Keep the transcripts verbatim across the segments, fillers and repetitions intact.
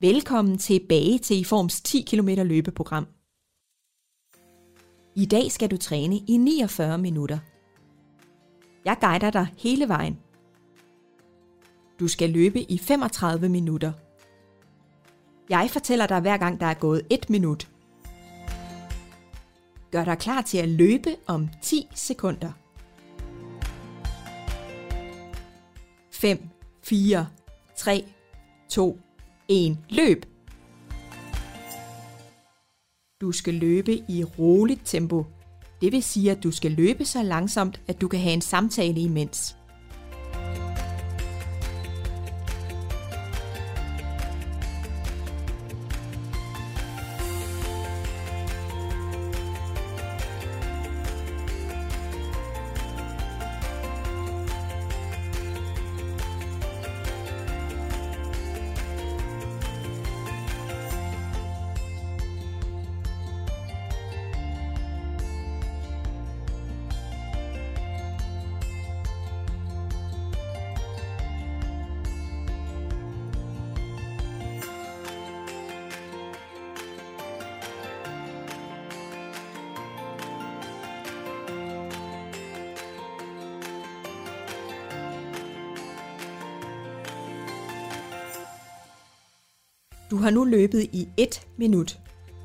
Velkommen tilbage til iForms ti kilometer løbeprogram. I dag skal du træne i niogfyrre minutter. Jeg guider dig hele vejen. Du skal løbe i femogtredive minutter. Jeg fortæller dig hver gang der er gået et minut. Gør dig klar til at løbe om ti sekunder. fem, fire, tre, to, et. Løb! Du skal løbe i roligt tempo. Det vil sige, at du skal løbe så langsomt, at du kan have en samtale imens. Du har nu løbet i et minut.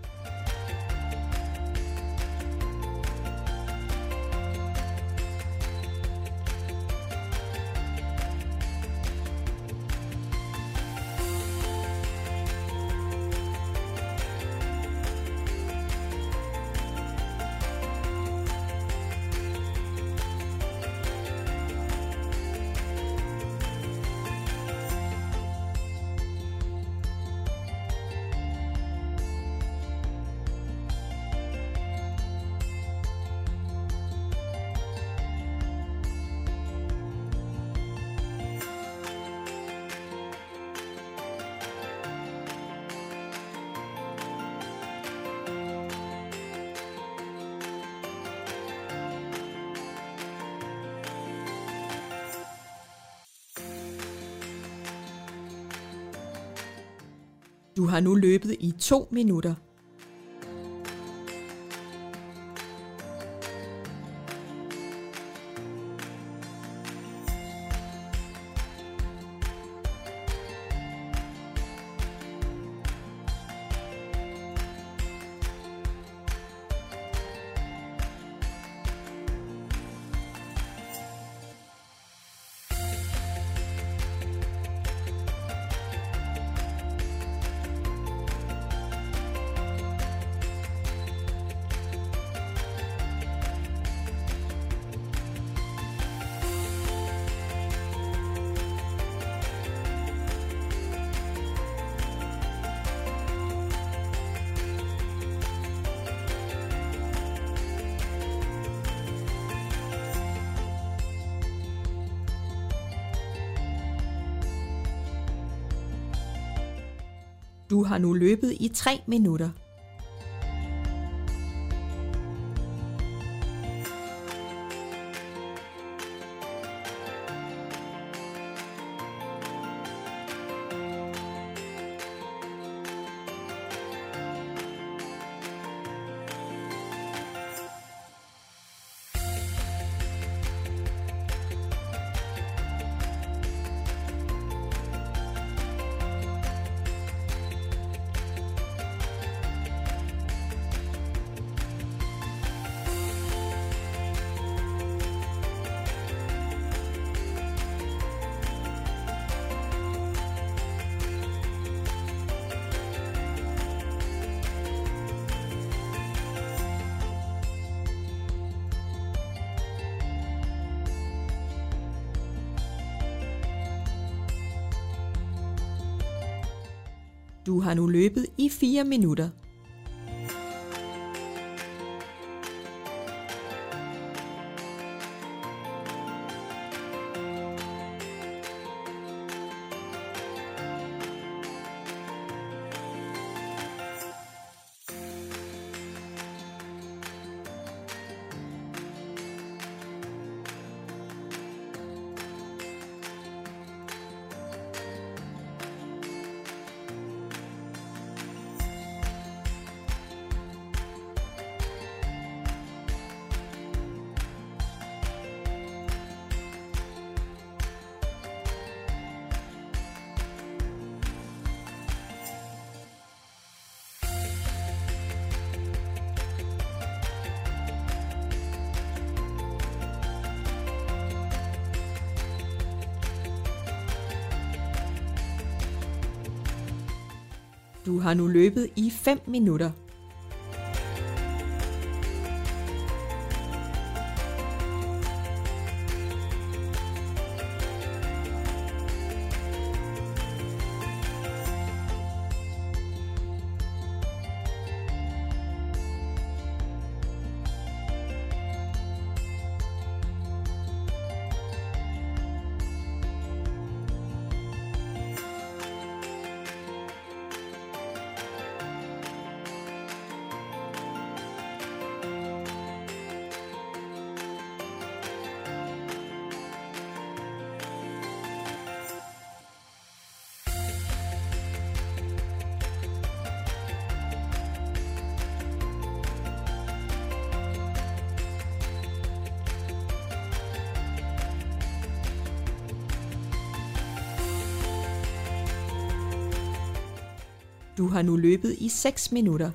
Du har nu løbet i to minutter. Du har nu løbet i tre minutter. Du har nu løbet i fire minutter. Du har nu løbet i fem minutter. Du har nu løbet i seks minutter.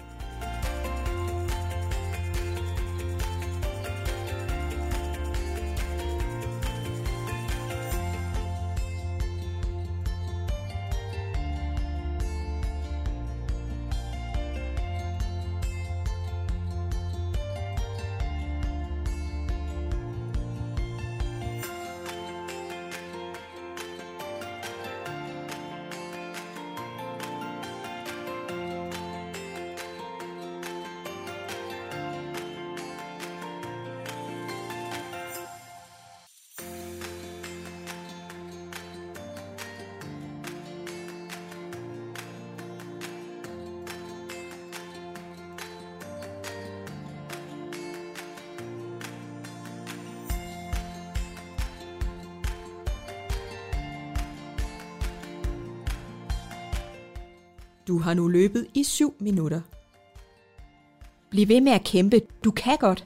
Du har nu løbet i syv minutter. Bliv ved med at kæmpe. Du kan godt.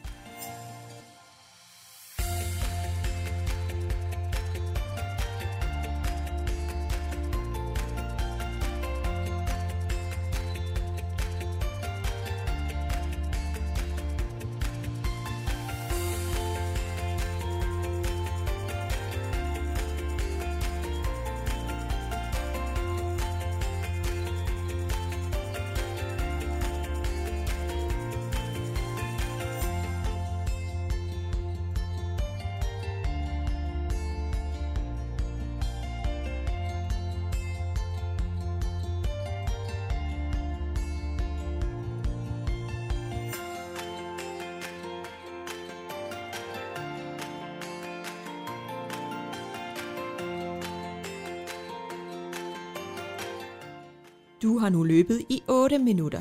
Du har nu løbet i otte minutter.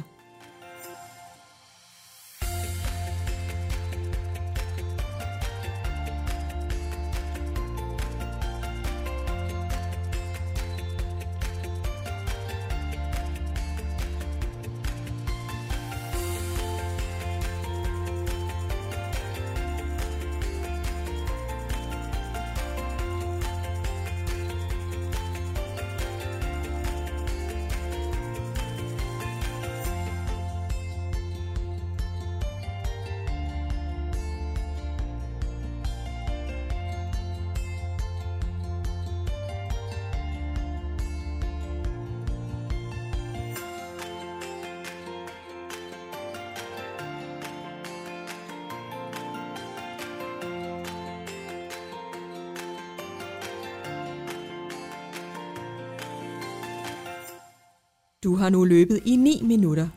Du har nu løbet i ni minutter.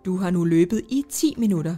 Du har nu løbet i ti minutter.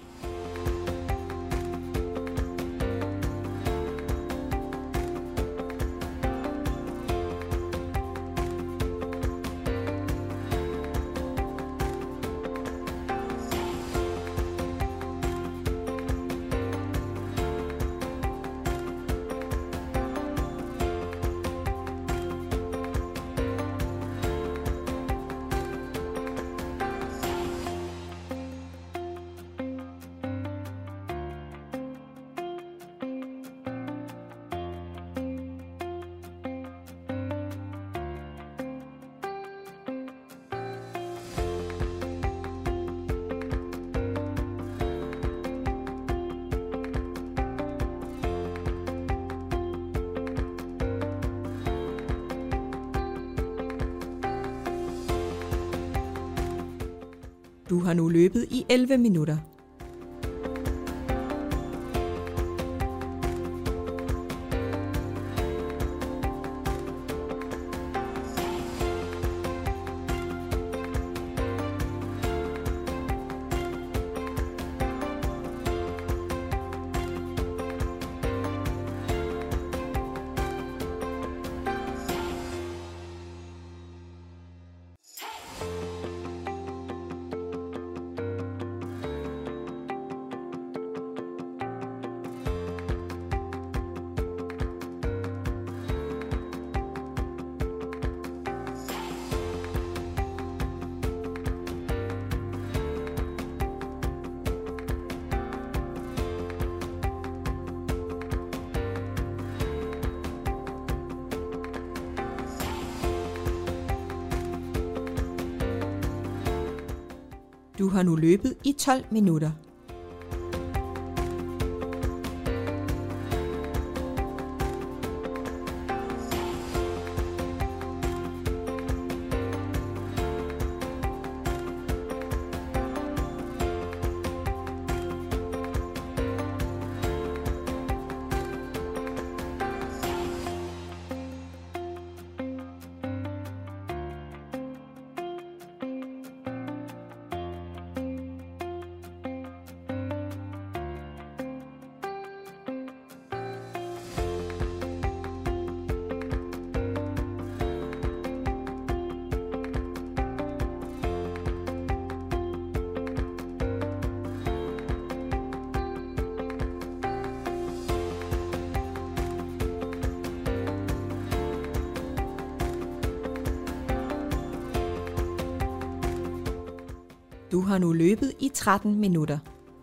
Du har nu løbet i elleve minutter. Du har nu løbet i tolv minutter. Du har nu løbet i tretten minutter.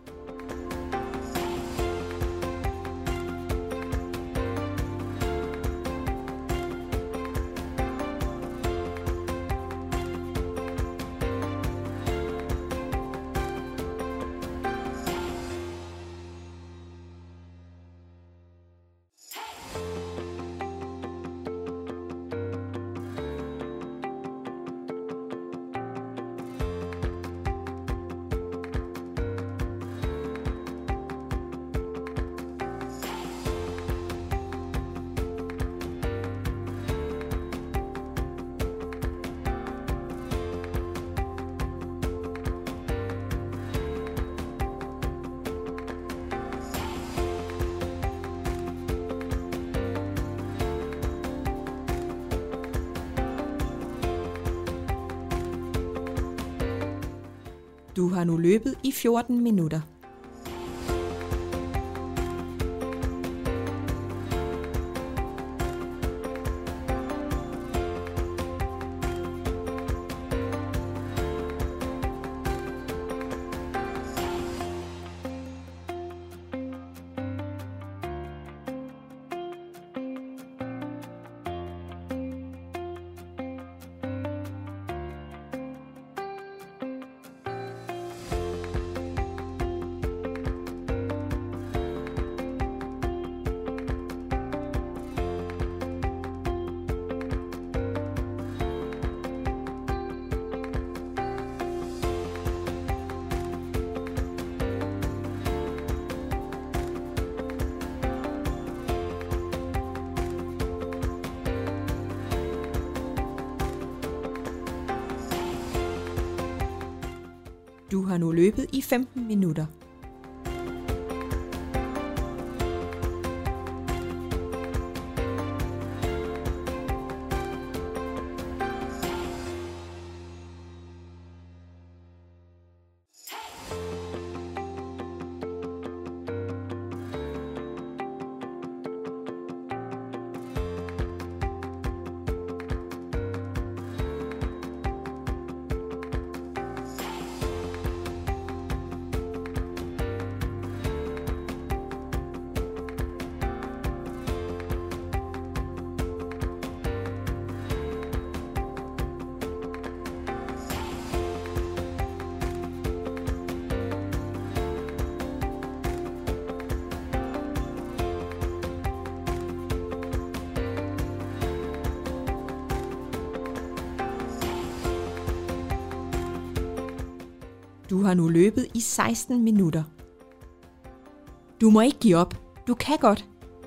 Du har nu løbet i fjorten minutter. Du har nu løbet i femten minutter. Du har nu løbet i seksten minutter. Du må ikke give op. Du kan godt.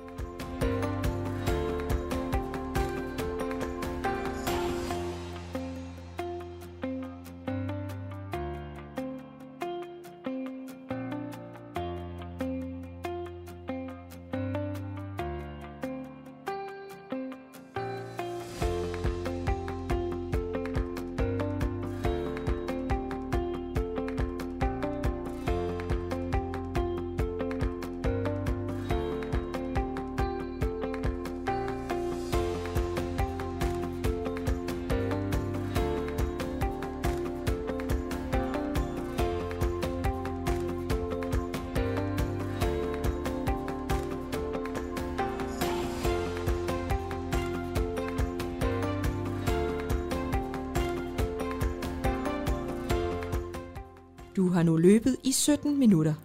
Du har nu løbet i sytten minutter.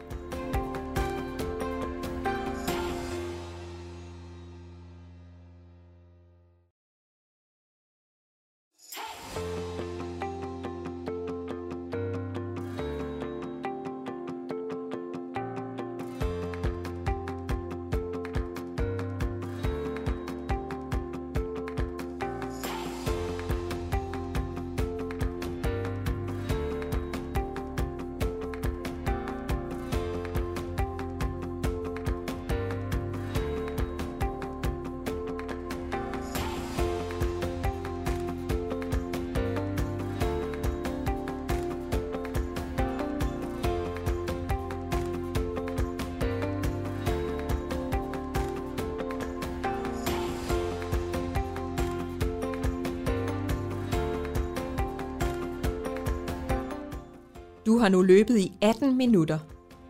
Du har nu løbet i atten minutter.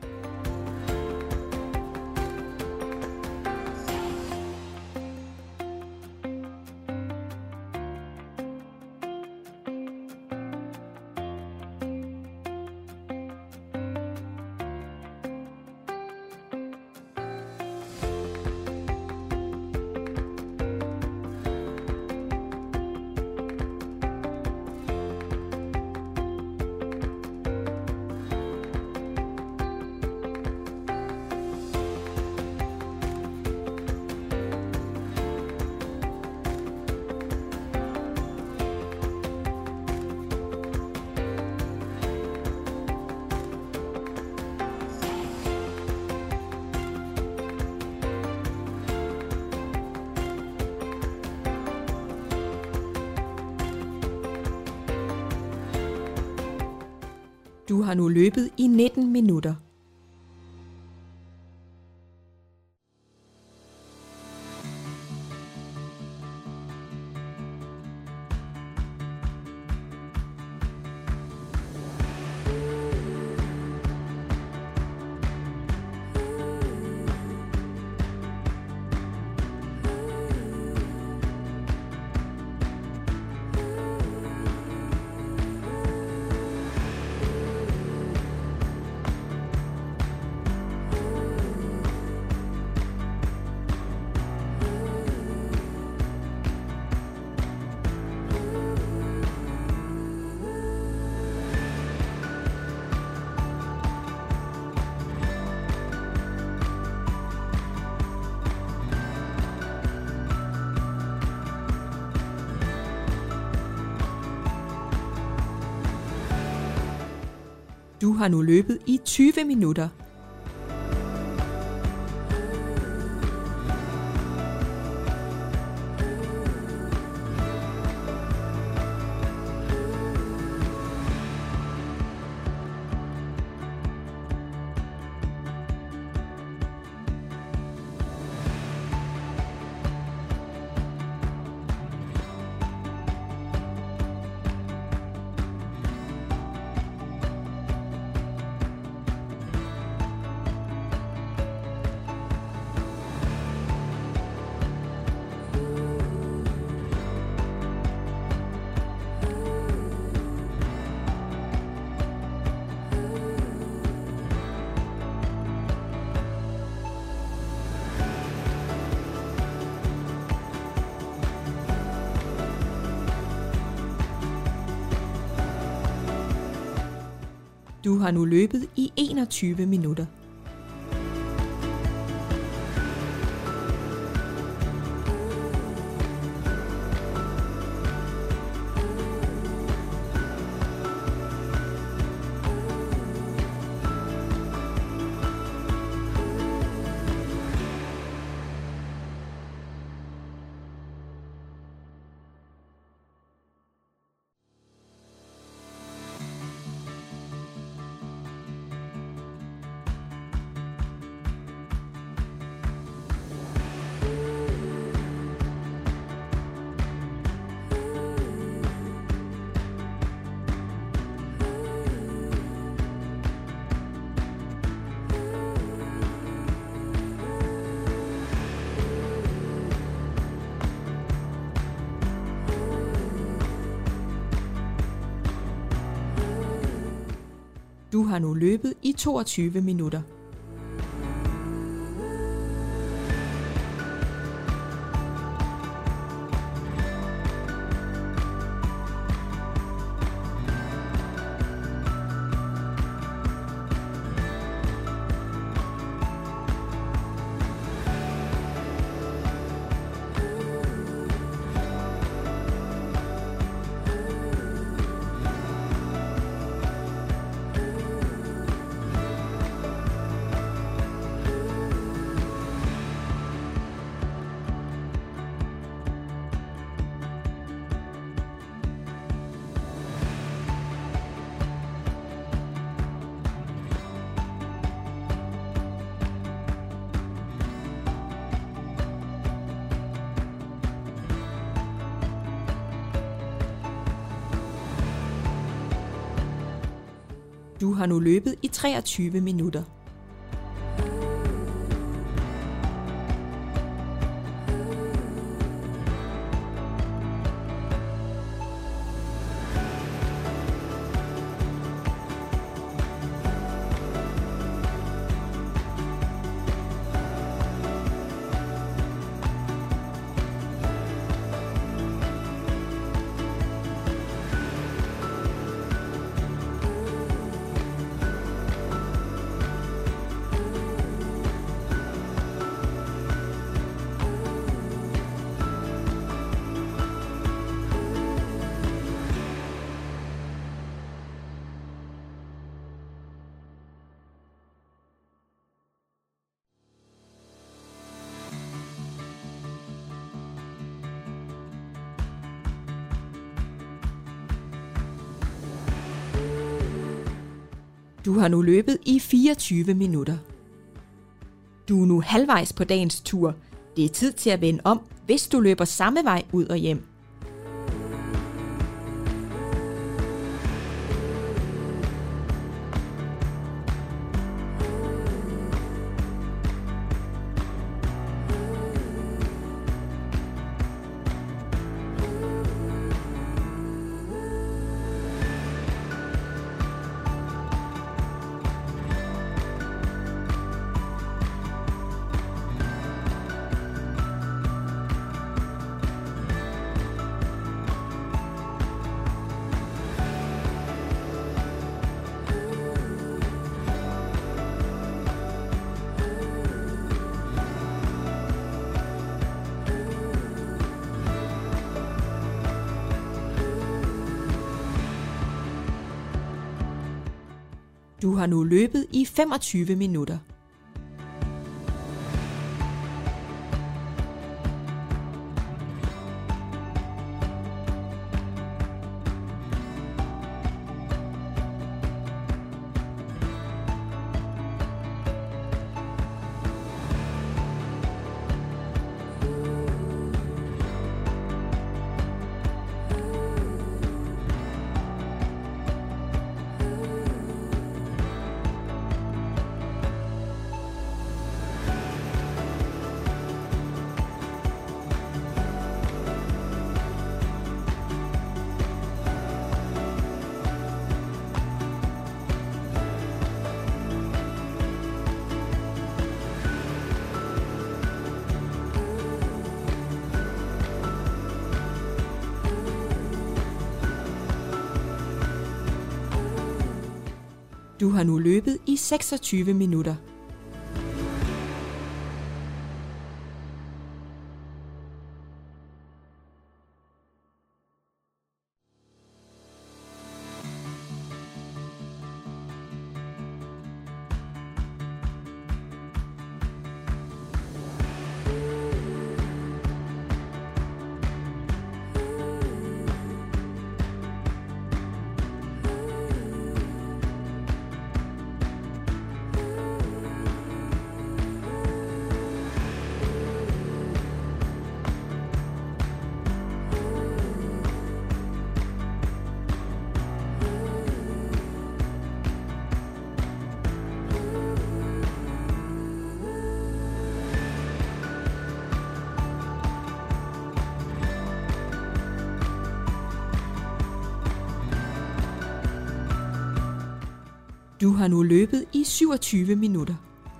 Du har nu løbet i nitten minutter. Du har nu løbet i tyve minutter. Du har nu løbet i enogtyve minutter. Du har nu løbet i toogtyve minutter. Du har nu løbet i treogtyve minutter. Du har nu løbet i fireogtyve minutter. Du er nu halvvejs på dagens tur. Det er tid til at vende om, hvis du løber samme vej ud og hjem. Du har nu løbet i femogtyve minutter. Du har nu løbet i seksogtyve minutter. Du har nu løbet i syvogtyve minutter.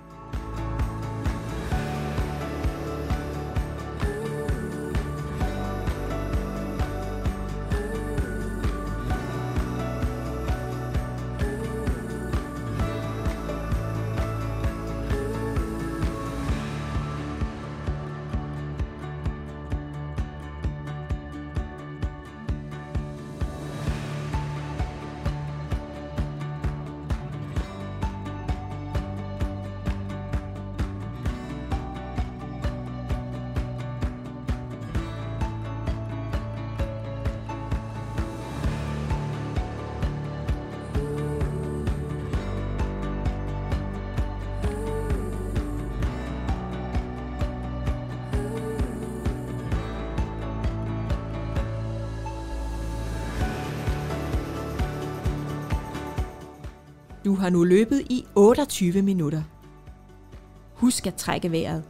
Du har nu løbet i otteogtyve minutter. Husk at trække vejret.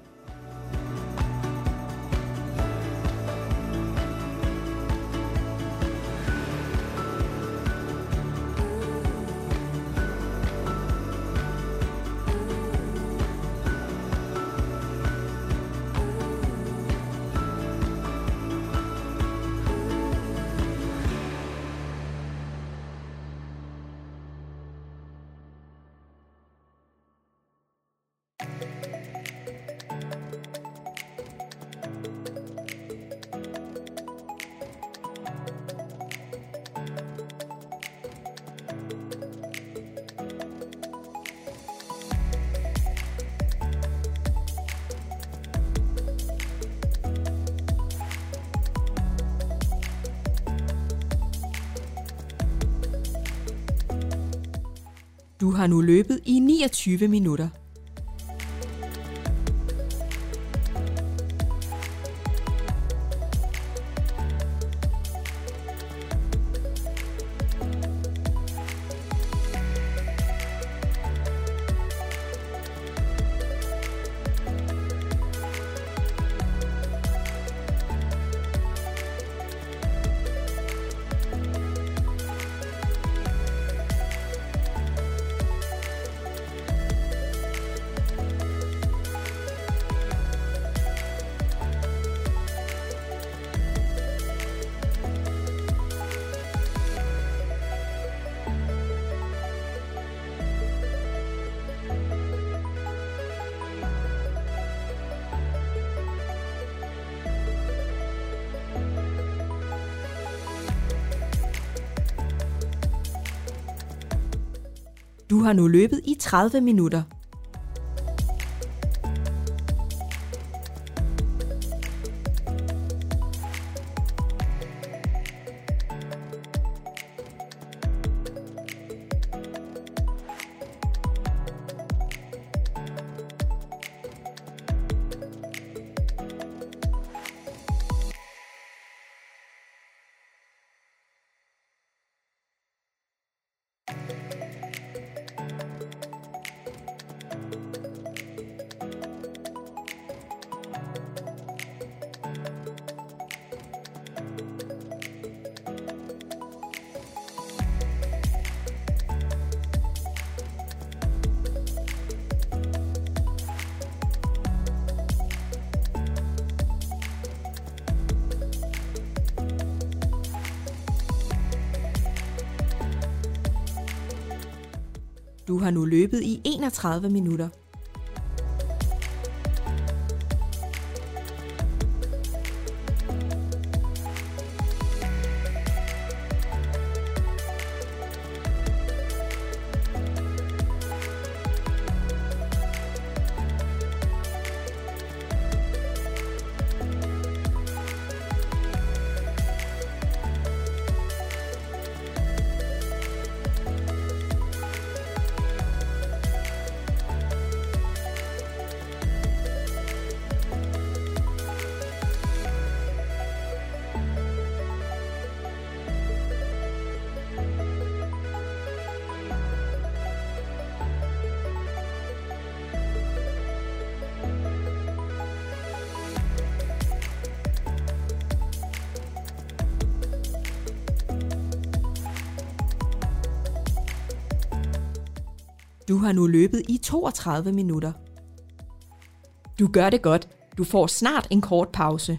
Du har nu løbet i niogtyve minutter. Du har nu løbet i tredive minutter. Du har nu løbet i enogtredive minutter. Du har nu løbet i toogtredive minutter. Du gør det godt. Du får snart en kort pause.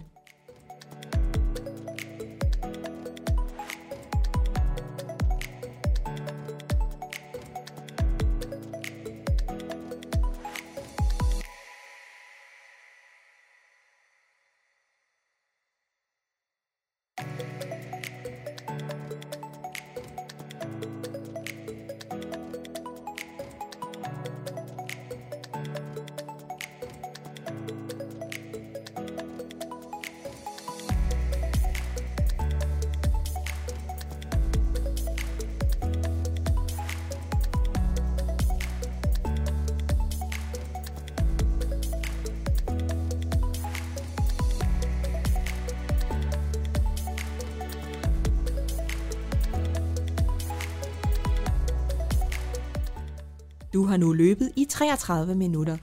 Du har nu løbet i treogtredive minutter.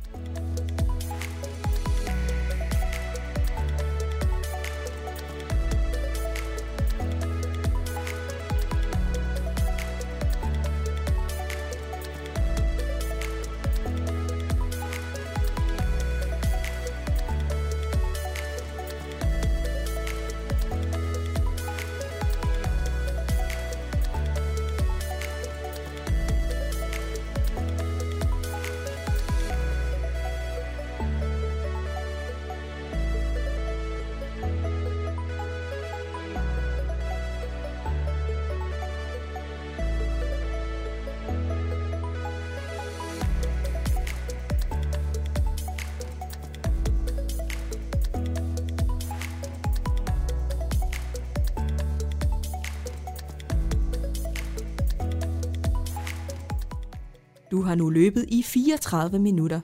Du har nu løbet i fireogtredive minutter.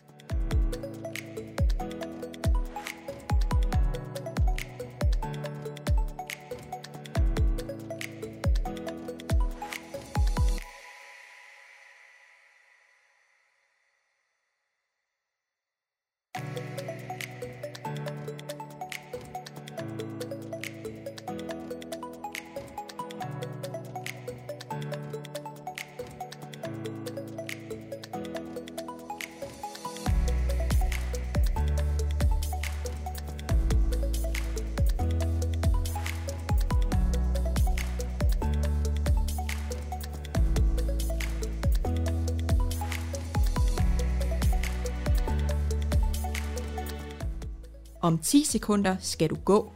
Om ti sekunder skal du gå.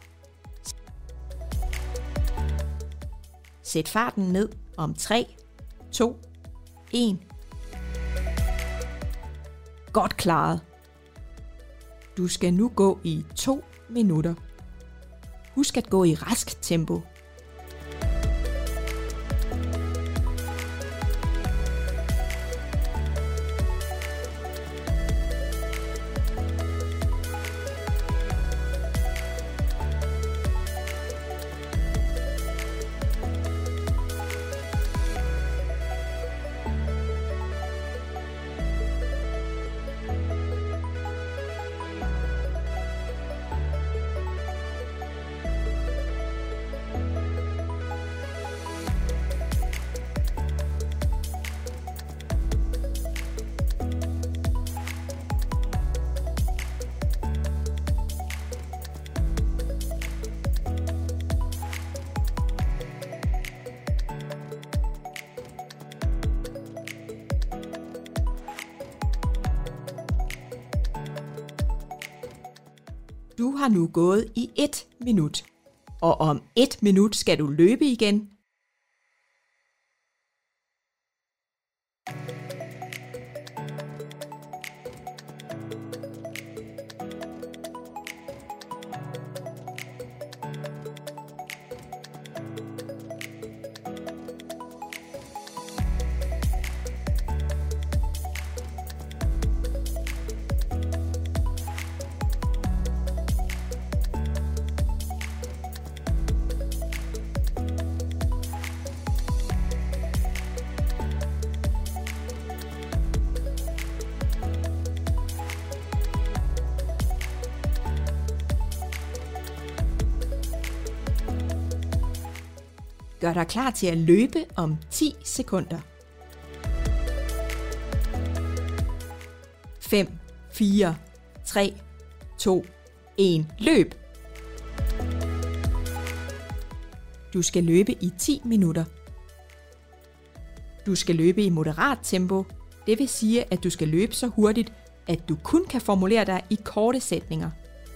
Sæt farten ned om tre, to, en. Godt klaret. Du skal nu gå i to minutter. Husk at gå i rask tempo. Du har nu gået i et minut, og om et minut skal du løbe igen. Gør dig klar til at løbe om ti sekunder. fem, fire, tre, to, et. Løb! Du skal løbe i ti minutter. Du skal løbe i moderat tempo, det vil sige, at du skal løbe så hurtigt, at du kun kan formulere dig i korte sætninger.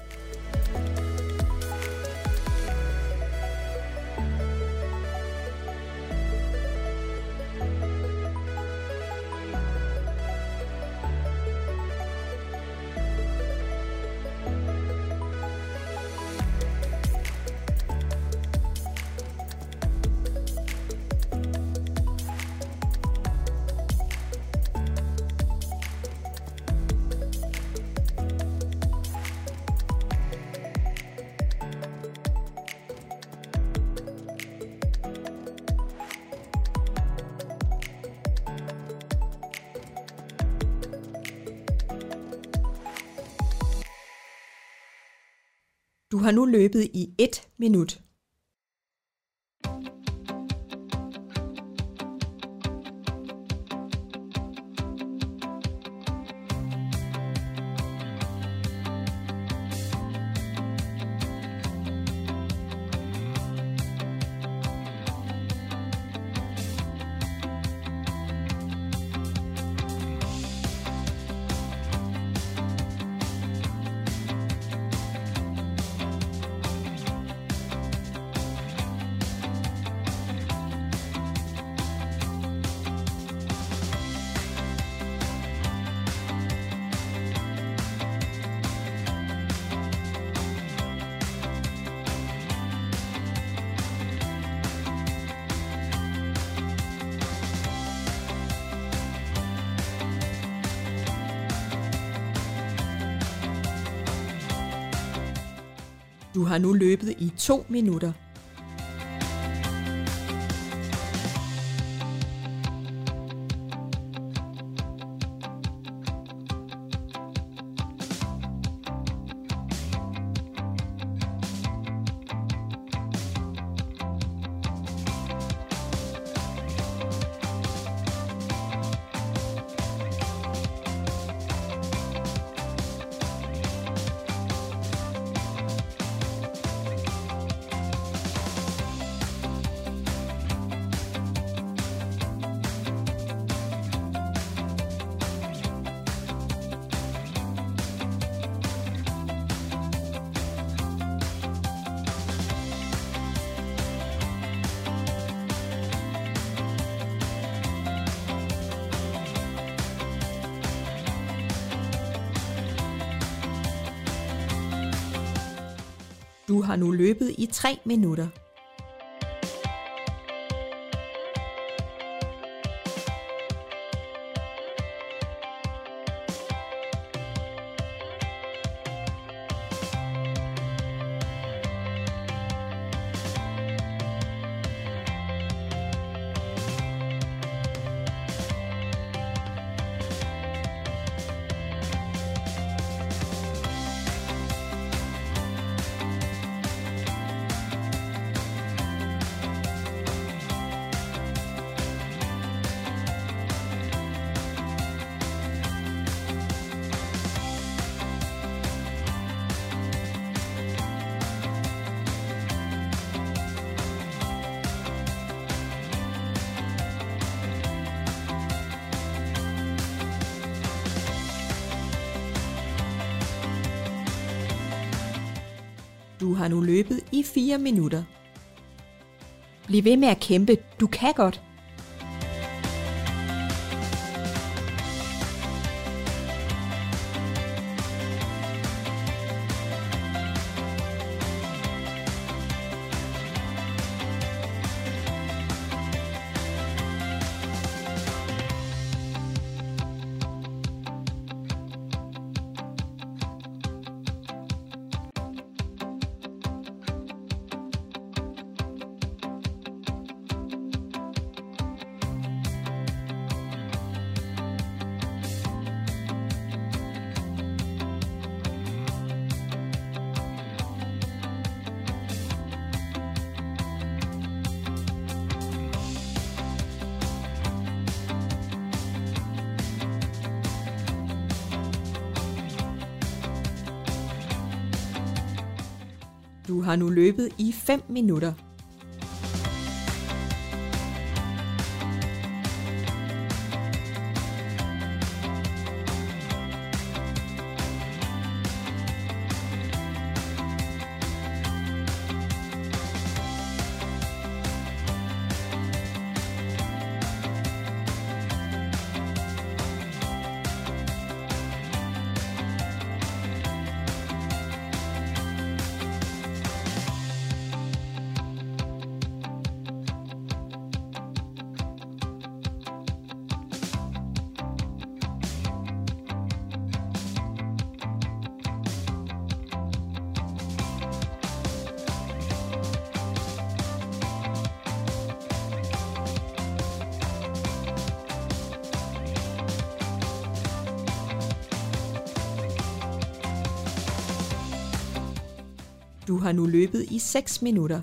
Du har nu løbet i et minut. Du har nu løbet i to minutter. Du har nu løbet i tre minutter. Du har nu løbet i fire minutter. Bliv ved med at kæmpe. Du kan godt. Du har nu løbet i fem minutter. Du har nu løbet i seks minutter.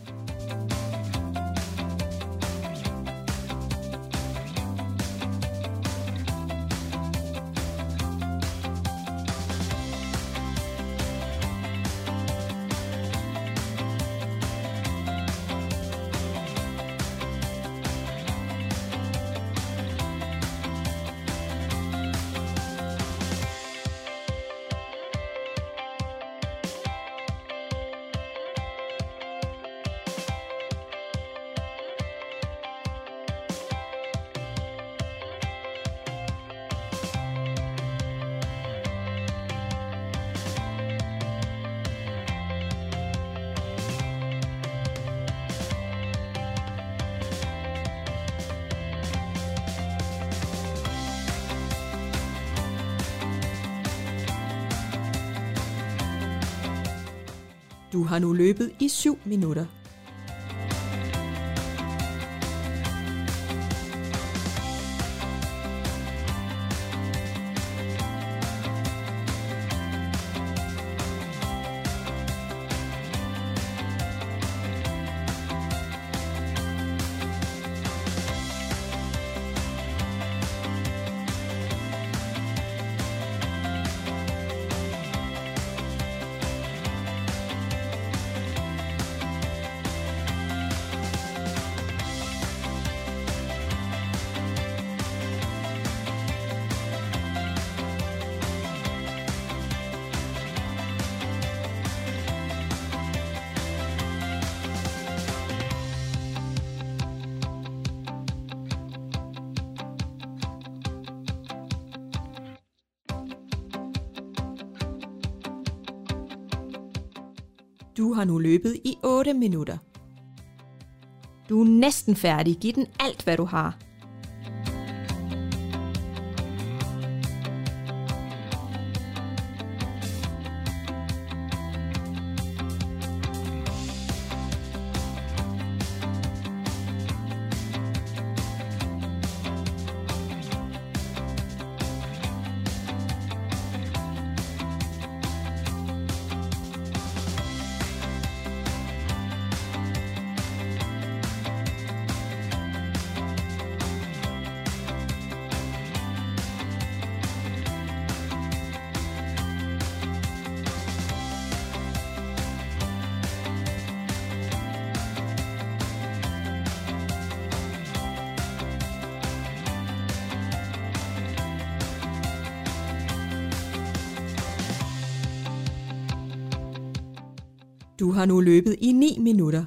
Du har nu løbet i syv minutter. Du har nu løbet i otte minutter. Du er næsten færdig. Giv den alt, hvad du har. Du har nu løbet i ni minutter.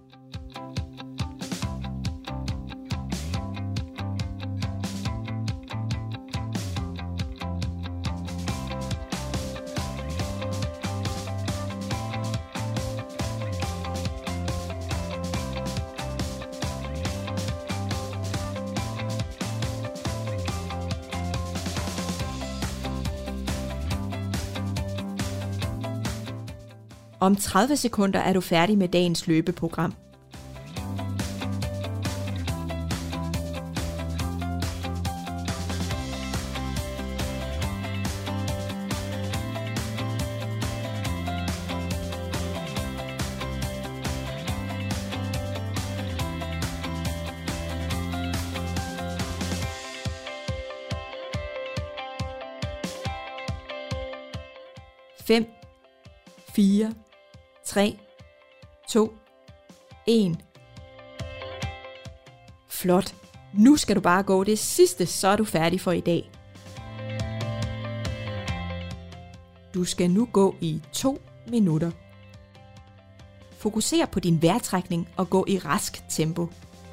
Om tredive sekunder er du færdig med dagens løbeprogram. fem, fire, tre, to, en. Flot. Nu skal du bare gå det sidste, så er du færdig for i dag. Du skal nu gå i to minutter. Fokuser på din vejrtrækning og gå i rask tempo.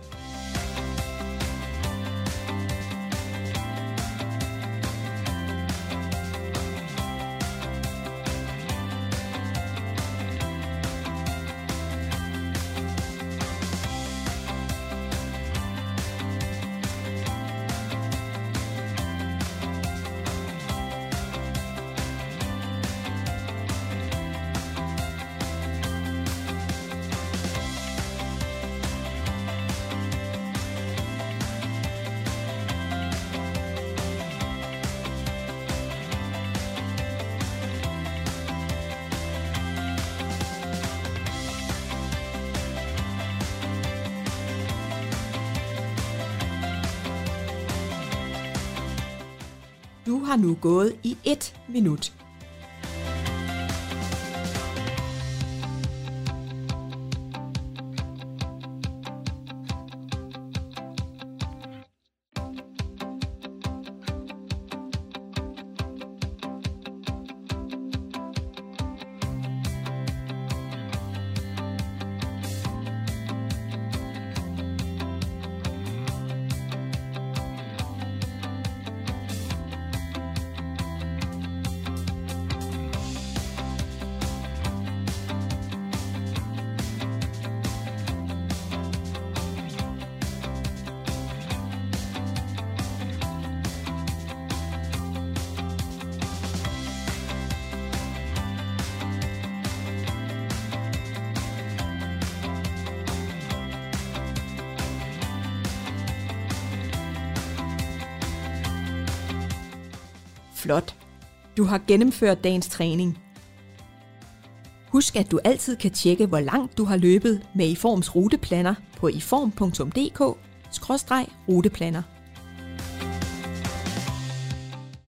Du har nu gået i et minut. Flot. Du har gennemført dagens træning. Husk, at du altid kan tjekke, hvor langt du har løbet med iForms ruteplaner på iform punktum d k skråstreg ruteplaner.